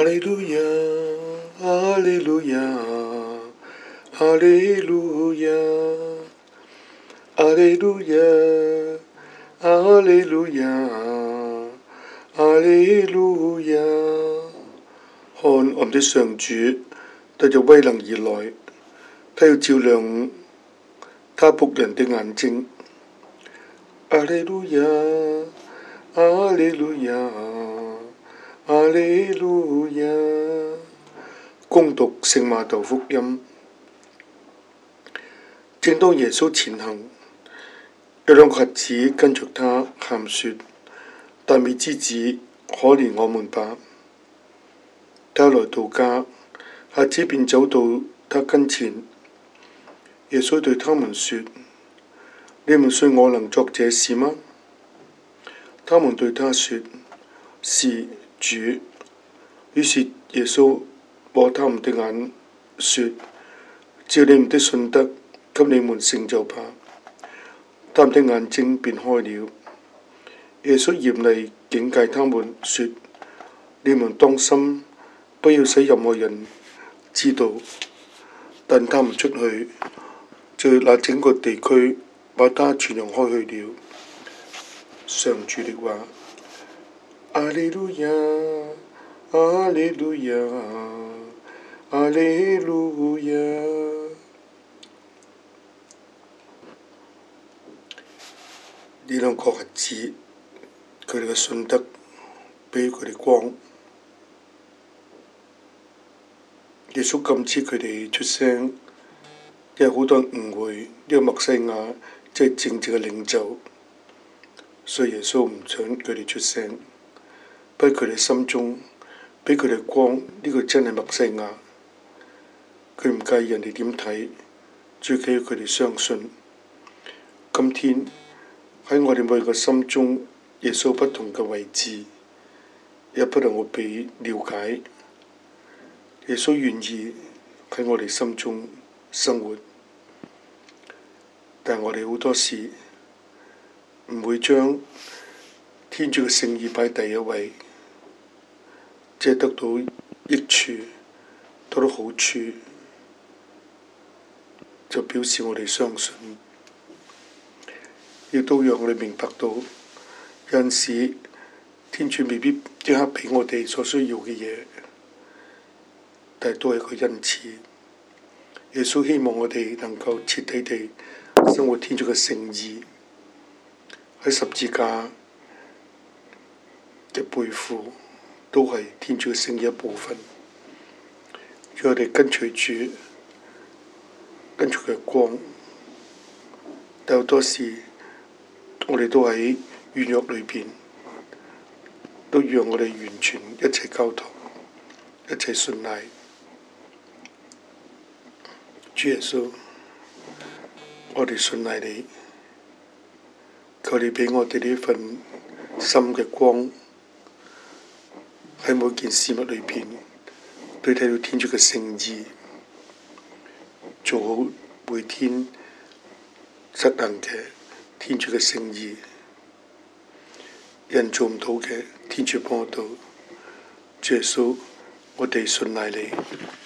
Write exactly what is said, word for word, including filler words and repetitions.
哈利路亞，哈利路亞，哈利路亞，哈利路亞，哈利路亞，哈利路亞。看，我們的上主帶着威能而來，他要照亮他僕人的眼睛。哈利路亞，哈利路亞，哈利路亞。恭讀聖瑪竇福音。正當耶穌前行，有兩個瞎子跟着他，喊說：達味之子，可憐我們吧！他來到家，瞎子便走到他跟前。耶穌對他們說：你們信我能作這事嗎？他們對他說：是，主。於是耶穌摸他們的眼，說：照你們的信德，給你們成就吧。他們的眼睛便開了。耶穌嚴厲警戒他們，說：你們當心，不要使任何人知道。但他們出去，在那整個地區把他傳揚開去了。上主的話。哈利路亞，哈利路亞，哈利路亞。呢兩個瞎子，佢哋嘅信德俾佢哋光。耶穌禁止佢哋出聲，因為好多人誤會呢個默西亞即係政治嘅領袖，所以耶穌唔想佢哋出聲。不過佢哋心中俾佢哋光，呢個真係默西亞。佢唔介意人哋點睇，最緊要佢哋相信。今天喺我哋每個心中，耶穌不同嘅位置，也不能夠被了解。耶穌願意喺我哋心中生活，但係我哋好多時唔會將天主嘅聖意擺第一位，即係得到益處、得到好處，就表示我哋相信。亦都讓我哋明白到，有陣時天主未必即刻俾我哋所需要嘅嘢，但係都係一個恩賜。耶穌希望我哋能夠徹底地生活天主嘅聖意，喺十字架嘅背負都係天主嘅聖意一部分。讓我哋跟隨主，跟隨佢嘅光，但好多時我哋都喺軟弱裏邊，都讓我哋完全一切交託，一切信賴。主耶穌，我哋信賴你，求你俾我哋呢份心嘅光，喺每件事物裏邊，都睇到天主嘅聖意，做好每天實行嘅天主嘅聖意。人做唔到嘅，天主幫得到。主耶穌，我哋信賴你。